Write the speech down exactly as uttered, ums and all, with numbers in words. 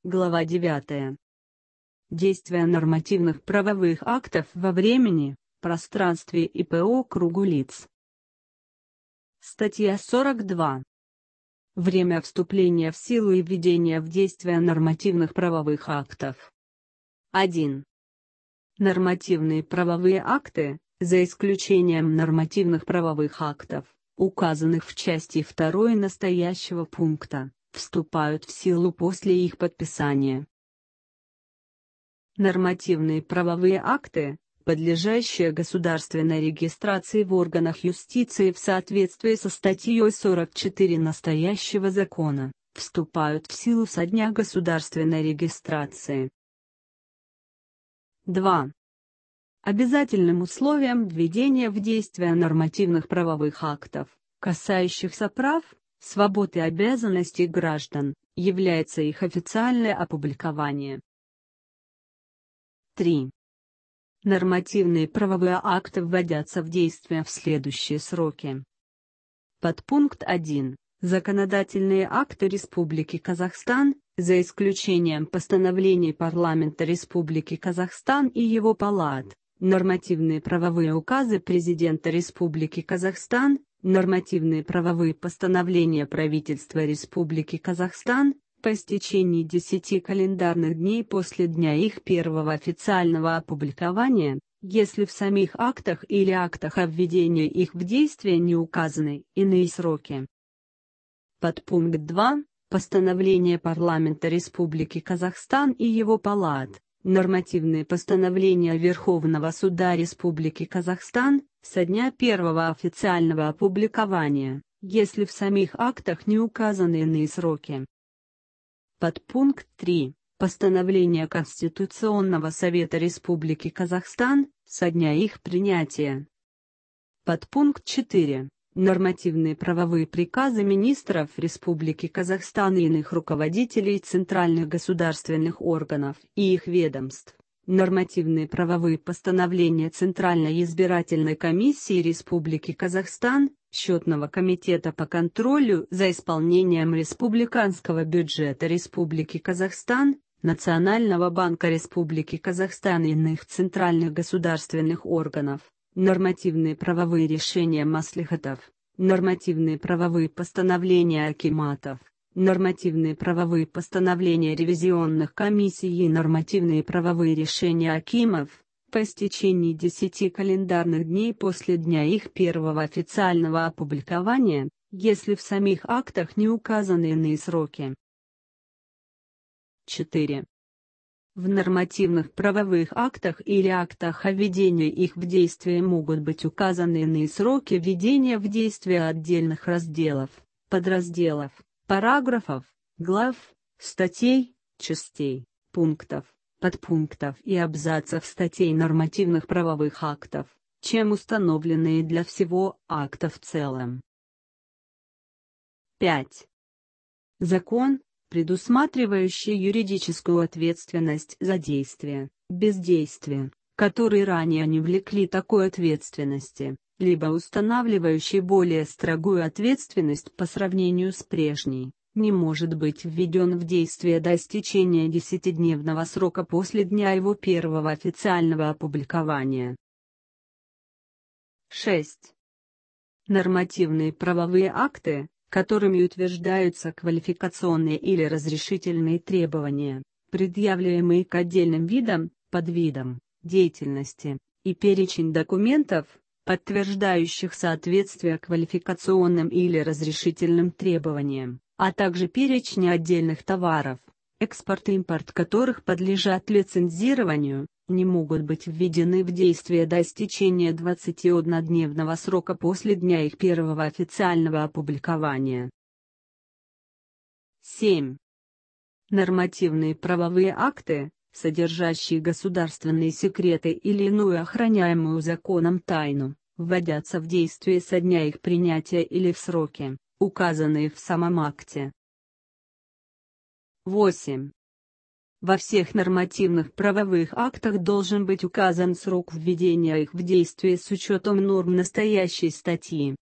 Глава девятая. Действия нормативных правовых актов во времени, пространстве и по кругу лиц. Статья сорок два. Время вступления в силу и введения в действие нормативных правовых актов. один. Нормативные правовые акты, за исключением нормативных правовых актов, указанных в части второй настоящего пункта, вступают в силу после их подписания. Нормативные правовые акты, подлежащие государственной регистрации в органах юстиции в соответствии со статьей сорок четыре настоящего закона, вступают в силу со дня государственной регистрации. два. Обязательным условием введения в действие нормативных правовых актов, касающихся прав, свобод и обязанностей граждан, является их официальное опубликование. три. Нормативные правовые акты вводятся в действие в следующие сроки. Подпункт один. Законодательные акты Республики Казахстан, за исключением постановлений Парламента Республики Казахстан и его палат, нормативные правовые указы Президента Республики Казахстан, нормативные правовые постановления правительства Республики Казахстан, по истечении десяти календарных дней после дня их первого официального опубликования, если в самих актах или актах о введении их в действие не указаны иные сроки. Подпункт два. Постановление Парламента Республики Казахстан и его палат, нормативные постановления Верховного Суда Республики Казахстан, со дня первого официального опубликования, если в самих актах не указаны иные сроки. Подпункт три. Постановление Конституционного Совета Республики Казахстан, со дня их принятия. Подпункт четыре. Нормативные правовые приказы министров Республики Казахстан и иных руководителей центральных государственных органов и их ведомств. Нормативные правовые постановления Центральной избирательной комиссии Республики Казахстан, Счетного комитета по контролю за исполнением республиканского бюджета Республики Казахстан, Национального банка Республики Казахстан и иных центральных государственных органов, нормативные правовые решения маслихатов, нормативные правовые постановления акиматов, нормативные правовые постановления ревизионных комиссий и нормативные правовые решения акимов, по истечении десяти календарных дней после дня их первого официального опубликования, если в самих актах не указаны иные сроки. четыре. В нормативных правовых актах или актах о введении их в действие могут быть указаны иные сроки введения в действие отдельных разделов, подразделов, параграфов, глав, статей, частей, пунктов, подпунктов и абзацев статей нормативных правовых актов, чем установленные для всего акта в целом. пять. Закон, предусматривающий юридическую ответственность за действия, бездействия, которые ранее не влекли такой ответственности, либо устанавливающий более строгую ответственность по сравнению с прежней, не может быть введен в действие до истечения десятидневного срока после дня его первого официального опубликования. шесть. Нормативные правовые акты, которыми утверждаются квалификационные или разрешительные требования, предъявляемые к отдельным видам, подвидам, деятельности, и перечень документов, подтверждающих соответствие квалификационным или разрешительным требованиям, а также перечень отдельных товаров, экспорт и импорт которых подлежат лицензированию, не могут быть введены в действие до истечения двадцатиоднодневного срока после дня их первого официального опубликования. семь. Нормативные правовые акты, содержащие государственные секреты или иную охраняемую законом тайну, вводятся в действие со дня их принятия или в сроки, указанные в самом акте. восемь. Во всех нормативных правовых актах должен быть указан срок введения их в действие с учетом норм настоящей статьи.